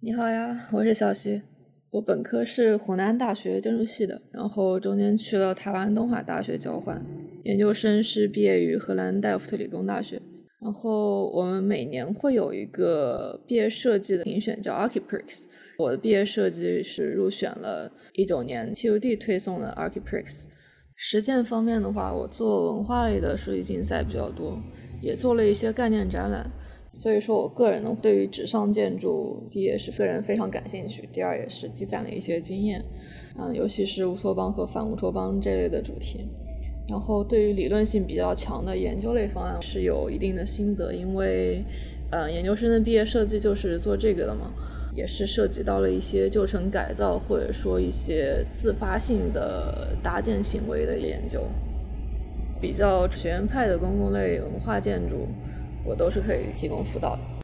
你好呀，我是小徐。我本科是湖南大学建筑系的，然后中间去了台湾东华大学交换，研究生是毕业于荷兰戴尔夫特理工大学。然后我们每年会有一个毕业设计的评选，叫 Archiprix。我的毕业设计是入选了19年 TUD 推送的 Archiprix。实践方面的话，我做文化类的设计竞赛比较多，也做了一些概念展览。所以说我个人呢，对于纸上建筑，第一也是个人非常感兴趣，第二也是积攒了一些经验，尤其是乌托邦和反乌托邦这类的主题。然后对于理论性比较强的研究类方案是有一定的心得，因为研究生的毕业设计就是做这个的嘛，也是涉及到了一些旧城改造或者说一些自发性的搭建行为的研究。比较学院派的公共类文化建筑我都是可以提供辅导的。